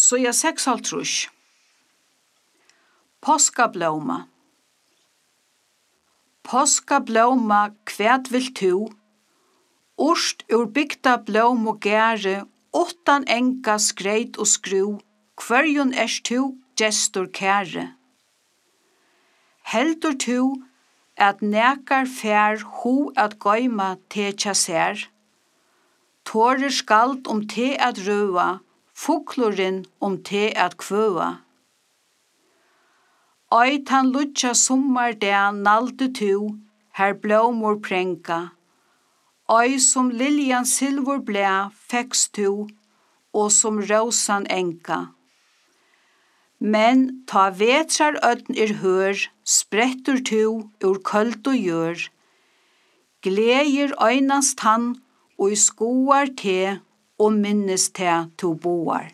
Så jeg 6,5. Påskablóma. Påskablóma, kvært vil tu? Urst ur bygda blóm og gære, utan enga skreit og skru, hverjun erst tu, gestur kære. Heldur tu, at nekar fær hu at gøyma tekja sær? Tårer skald te at røa, fuglurin te at kvøa. Oi tan lutja sommardea naldu tu, her blómur prenka. Oi som liljan silvurblæ fekst tu, og som rosan enka. Men ta vetrar ødn hør, sprettur tu ur køld og gjør. Gleir øynans tann, og i skoar te, og minnes te tu boar.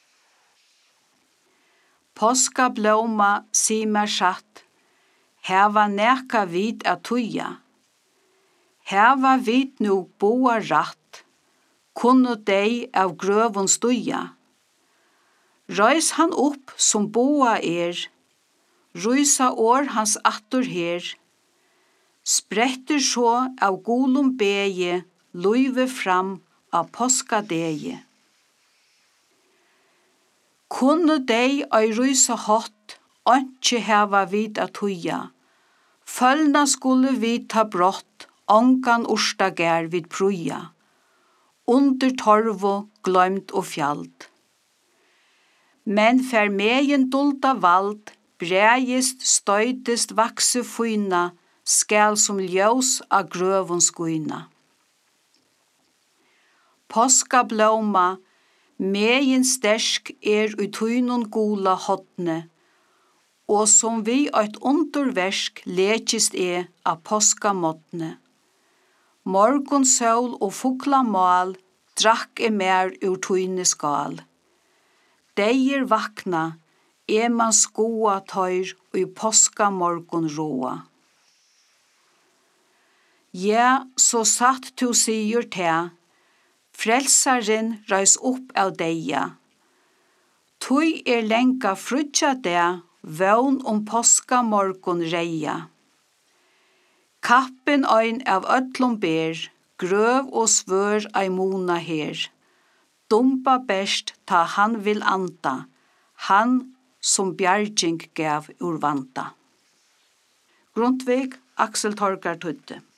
Påskablóma simar satt, heva neka vid at tuja. Heva vid nu boar ratt, kunnu dei av grøvun stuja. Røys han opp som boa rysa år hans attur her. Spretter så av gulum beie, luive fram av påskadege. Kunnu dei ei rysa hot, ønskje heva vid at tuja. Følna skulle vid ta brott, ongan urstagær vid pruja. Under torvo, gløymt og fjald. Men fer megin dulda vald, breiist, støydist, vakse fyna, skal som ljós av grøvun skuina. Påskablóma, megin stersk ui tynun gula hotne, og som vi eit underversk lekist av påskamotne. Morgon sol og fugla mal, drakk mer ur tyne skal. Deir vakna, man skoa tøyr og i påskamorgon roa. Ja, så satt tu sier te, frelsaren reis opp av deia. Tui lenka frutja det, vøn påskamorgon reia. Kappen ein av öllum ber, grøv og svør ei mona her. Dumpa best ta han vil anta, han som bjarging gav ur vanta. Grundtvig, Axel Torgar Tudde.